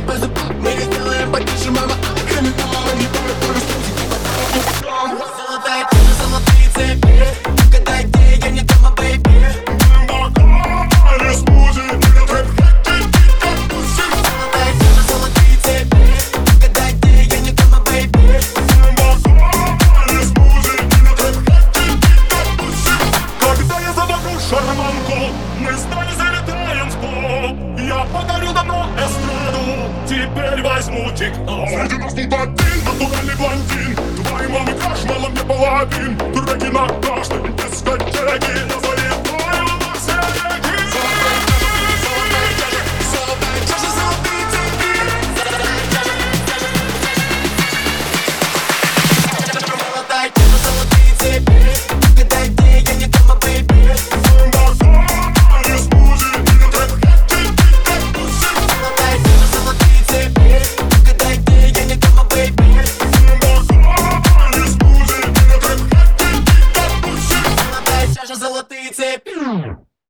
Мы не сделаем потише, мама. Золотая кожа, золотые цепи. Угадай, где я не дома, бэйби. Бокали смузи, Золотая кожа, золотые цепи. Угадай, где я не дома, бэйби. бокали смузи. Когда я завожу шарманку, мы с тобой залетаем в клуб. Я подарю давно эстраду, теперь возьму тик-ток. Среди нас тут один натуральный блондин. Твоей мамы краш, мало мне половин. Треки на каждый